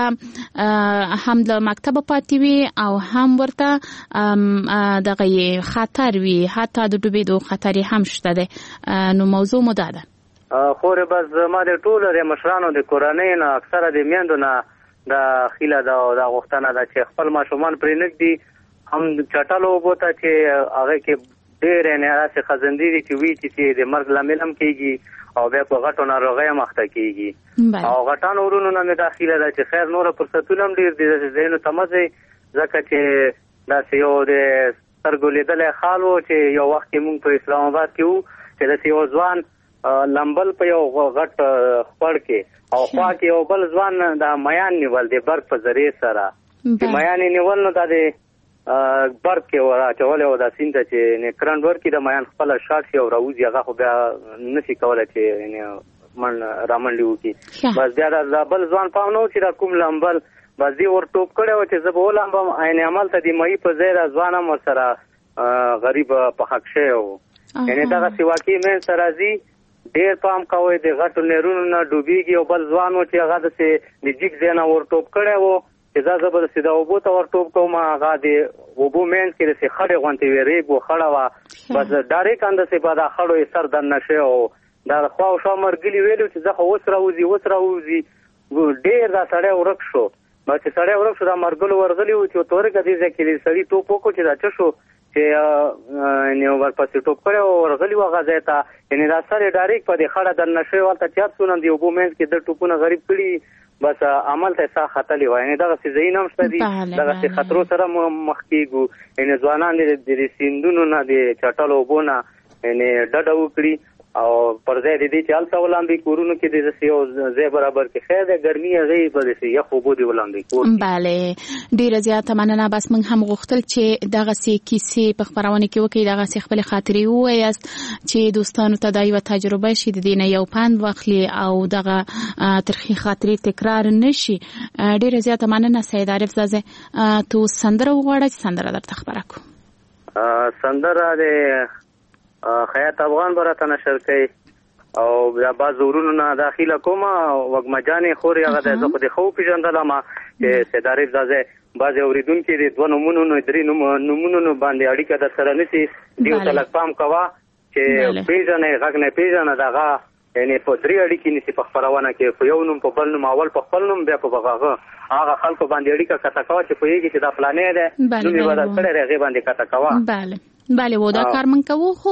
هم د مکتب پاتې وي او هم ورته دغه خطر وي، حتی د ډوبېدو خطر هم شته ده. نو موضوع مو دا ده. خوري بس ما د ټولو د مشرانو د کورنۍ نه اکثره د میندو نه د خیله دا د غوښتنه ده چې خپل ماشومان پرې نږدي هم چټلو وبوته چې هغه کې ډېر نه راځي خزندې دي چې وی چې د مرګ لامل هم کیږي او بیا په غټو ناروغۍ مخته کیږي او غټانو ورونو نه داخله ده چې خیر نور فرصتونه هم ډېر دي زینو تمزه ځکه چې دا یو د سرګولیدل خالو چې یو وخت موږ په اسلام آباد کې وو چې د یو ځوان لمبل په یو غټ خپړ کې او خوا کې یو بل ځوان د میان نیول د برق په ذریعہ سره چې میان نیول نو د برق کې ورا چول او د سینته چې نه کرنټ ورکی د میان خپل شاټ یو راوځي هغه خو بیا نشي کولای چې من رامنډي وکي بس بیا د بل ځوان پام نو چې د کوم لمبل بس دی ور ټوپ کړو چې زه به لمبم عین عمل ته دی مې په زیره ځوانم ور سره غریب په حق شو یعنی دا چې واقعي من سره زی ډیر پام کوي د غټو نهرونو نه ډوبېږي او بل ځوانو چې هغه د د جګ ځای نه ورټوپ کړی و چې دا زه به د سیده اوبو ته ورټوپ کوم هغه د اوبو منځ کې د خړې غونډې وې ریګ و خړه وه بس ډایرکټ انداسې په دا خړو یې سر دننه شوی او دا د خوا او شا مرګلي ویلو چې زه خو اوس راوځي اوس راوځي ډېر دا سړی ورک شو بس چې سړی ورک شو دا مرګلو ورغلي و چې تورې کدې ځای کې سړي ټوپ وکړو چې دا څه شو چې نو ورپسې ټوپ کړی او ورغلي و هغه ځای ته یعنې دا سر یې ډایرکټ په دې خړه دننه شوی هلته چاپ شو نن د اوبو منځ کې د ټوپونه غریب کړي بس عمل ته ساه ختلې وه یعنې دغسې ځایونه هم شته دي دغسې خطرو سره مخ کېږو یعنې ځوانان د سیندونو نه د چټلو اوبو نه یعنې ډډه وکړي او پر ځای د دې چې هلته ولامبي کورونو کې د داسې یو ځای برابر کې خیر دی ګرمي هغې په داسې یخ اوبو دې ولامبي کور بله ډېره زیاته مننه. بس موږ هم غوښتل چې دغسې کیسې په خپرونه کې وکړي، دغسې خپلې خاطرې ووایاست چې دوستانو ته دا یوه تجربه شي، د دې نه یو پند واخلي او دغه ترخې خاطرې تکرار نه شي. ډېره زیاته مننه سید عارف زازه. تو سندره وغواړه چې سندره درته خبره کړو. سندره د خیات افغان براته نشر کوي او بیا بعض ورونو نه داخله کوم وګمجانې خوري هغه د زه خو د خو پیژندلم چې سید عارف زازه بعضې اورېدونکي د دوه نومونو نو درې نومونو باندې اړیکه در سره نیسي دیو ته لږ پام کوه چې پیژنې غږ نه پیژنه دغه یعنې په درې اړیکې نیسي په خپرونه کې په یو نوم په بل نوم اول په خپل نوم بیا په هغه هغه خلکو باندې اړیکه کته کوه چې پوهېږي چې دا فلانې دی نوم یې بدل کړی دی هغې باندې کته کوه. بله بله و دا کار من کوو خو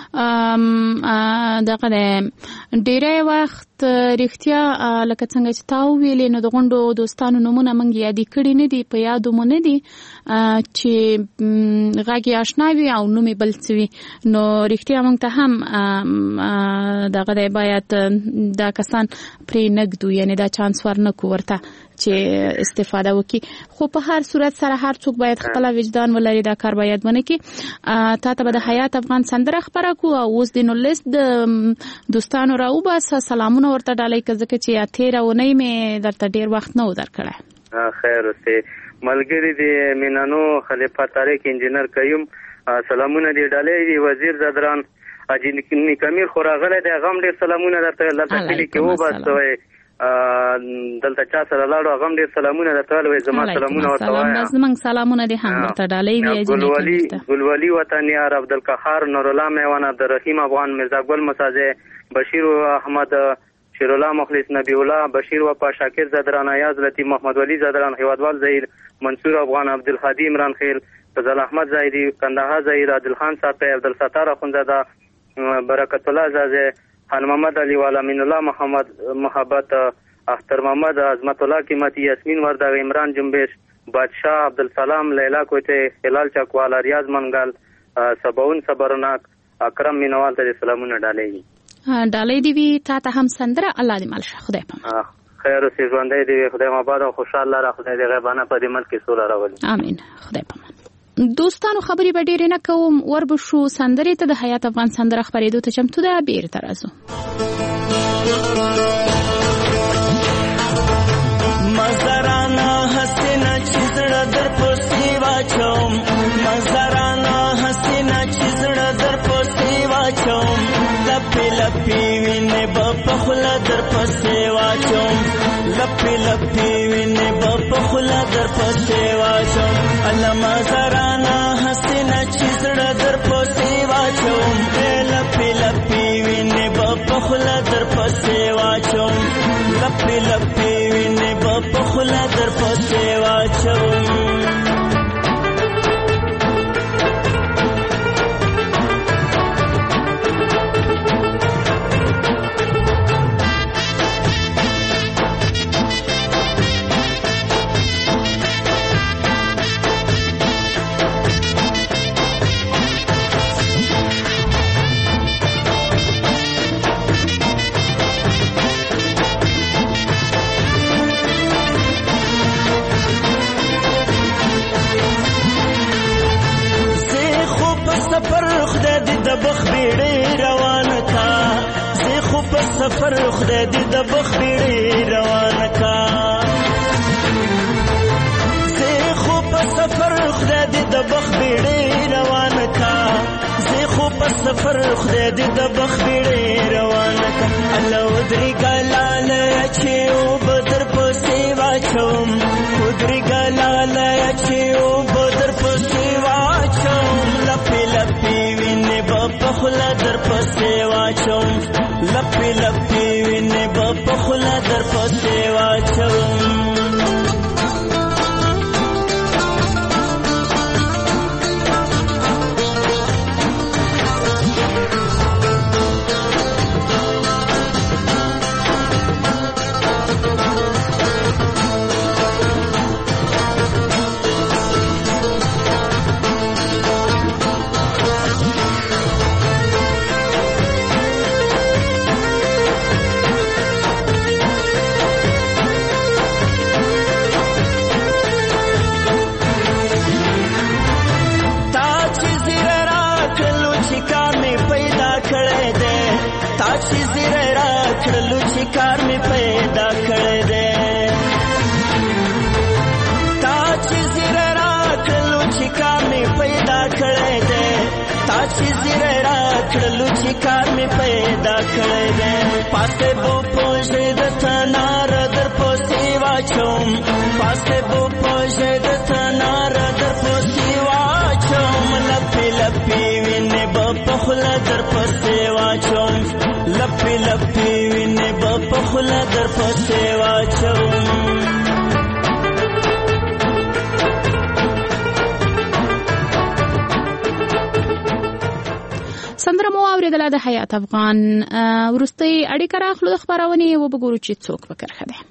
دغه ډیری وخت رښتیا لکه څنګه چې تا وویلې نو د غونډو دوستانو نومونه موږ یادې کړي نه دي، په یادو مو نه دي چې غږ یې اشنا وي او نوم یې بل څه وي. نو رښتیا موږ ته هم دغه دی باید دا کسان پرې نږدو یعنې دا چانس ورنکو ورته چې استفاده وکړي. خو په هر صورت سره هر څوک باید خپل وجدان ولري، دا کار باید ونه کړي. تا ته به د حیات افغان سندره خبره کو او اوس د نو لیست د دوستانو راوباسه سلامونه ورته ډالۍ که ځکه چې تېره اونۍ مې درته ډېر وخت نه و درکړی. خیر اوسې ملګري د مینانو خلیفه طارق انجینر قیوم سلامونه دې ډالۍ دي، وزیر زدران اجي کمیر خو راغلی دی هغه هم ډېر سلامونه درته لته کلي کې وباسوئ دلته چا سره لاړو هغه هم ډېر سلامونه درته ویل زما سلامونه ورته وایه. زموږ سلامونه دې هم درته ډالۍ وي. ګلولي ګلولي وطن یار عبدالقهار نورالله میوان عبدالرحیم افغان مرزا ګل مساجه بشیر احمد شیرالله مخلص نبی الله بشیر وفا شاکر زدران ایاز لطیف محمد ولی زدران هیوادوال زهیر منصور افغان عبدالهادی عمران خیل فضل احمد زاهدی کندهار زهیر عادلخان صاحب عبدالستار اخوندزاده برکت الله زازه خان محمد علی والا امین الله محمد محبت اختر محمد عظمت الله قیمتی یاسمین ورداغ عمران جنبش بادشاہ عبدالسلام لیلا کوته هلال چکوالا ریاض منگل سباون صبرناک اکرم مینوال ته سلامونه ډالۍ ډالۍ دی وی تا ته هم سندره الله دې مالشه خدای پامان خیر اوسې ژوندی دی خدای مباد او خوشاله را خدای دې غیبانه په دې ملک کې سوله راولي امين خدای پامان. دوستانو خبرې به ډېرې نه کوم وربشو سندرې ته د حیات افغان سندره خپرېدو ته چمتو ده بیرته راځو. مزرانه حسینه چې زړه در پسې واچوم مزرانه حسینه چې زړه در پسې واچوم لپې لپې وینې به په خوله در پسې واچوم لپې لپې وینې به په خوله در پسې واچوم الله مزرانه حسینه چې زړه در پسې واچوم لپې لپې وینې به په خوله در پسې واچوم لپې لپې وینې به په خوله در پسې واچوم. سفر خدای دې د بخ بیړې روانه کا زه خو په سفر خدای دې د بخ بیړې روانه کا زه خو په سفر خدای دې د بخ بیړې روانه کا الله ودري ګلاله چې او بدر پسې واچوم ودري ګلاله چې او بدر پسې واچوم لپې لپې وینې په خوله در پسې واچوم لپې لپې وینې به په خوله در پسې واچوم. کار می پیدا کړی دی تا چې زیره راکړلو چې کار می پیدا کړی دی تا چې زیره راکړلو چې کار می پیدا کړی دی پاسه بو پوجې د تنار در پسې واچوم پاسه بو پوجې د تنار در پسې واچوم لپې لپې وینې به په خوله در پسې واچوم لپې لپې وینې به په خوله در پسې واچوم. سندره مو اورېدله د حیات افغان. وروستۍ اړیکه راخلو د خپرونې وبګورو چې څوک په کرښه دی.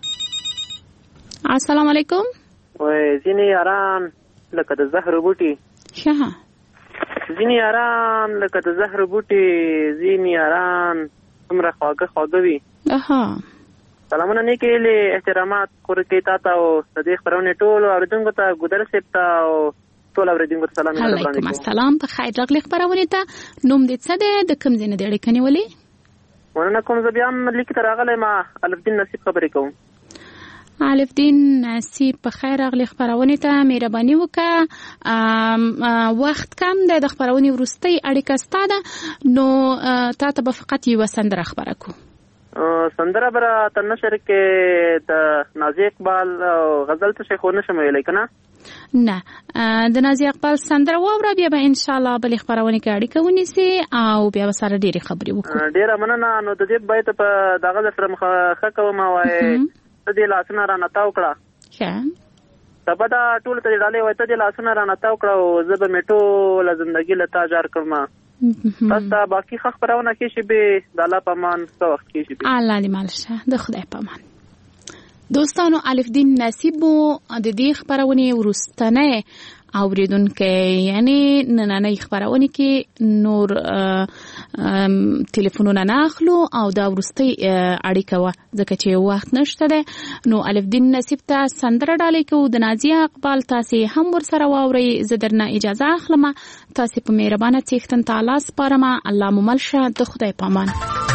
السلام علیکم. وای ځینې یاران لکه د زهر بوټي ښه ځینې یاران لکه د زهر بوټي ځینې یاران څومره خواږه خواږه وي. اها سلامونه نیکې هیلې احترامات کورکې تا ته او د دې خپرونې ټولو اورېدونکو ته ګودر صاحب ته او ټول اورېدونکو ته سلام. علیکم السلام. په خیر راغلی خپرونې ته. نوم دې څه دی؟ د کوم ځای نه دې اړیکه نیولې؟ مننه کوم. زه بیا هم لیک ته راغلی ما الفدین نصیب خبرې کوم. الفدین نصیب په خیر راغلی خپرونې ته. مهرباني وکړه وخت کم دی د خپرونې وروستۍ اړیکه ستا ده نو تا ته به فقط یوه سندره خپره کړو. سندره برا تر نشر کې د نازي اقبال غزل ته خو نشم ویلی کنه نه د نازي اقبال سندره واوره بیا به ان شاء الله بل خبرونه کې اړیکه ونیسي او بیا سره ډېری خبرې وکړو. ډېره مننه. نو د دې بیت په دغه سره مخه کوم وای ته دې لاسونه را نتاو کړه ښه سبا دا ټول ته ډالې وای ته دې لاسونه را نتاو کړه او زه به میټو له ژوندۍ له تا جار کړم. پس دا باقي خبرونه کې شي به د الله پامان څو وخت کې شي به الله دې مالشه د خدای پامان. دوستانو الف دین نصیب د دې خبرونه ورستنه اوریدونکې یعنی نننۍ خبرونه کې نور ټلیفونونه نه اخلو او دا ورستي اړیکه و ځکه چې وخت نشته ده. نو الف دین نصیب ته سندره ډالې کو د نازي اقبال تاسو هم ور سره واوري زه درنه اجازه اخلم. تاسو په مهربانه څښتن تعالی سپارم. الله مو ملشه د خدای پامان.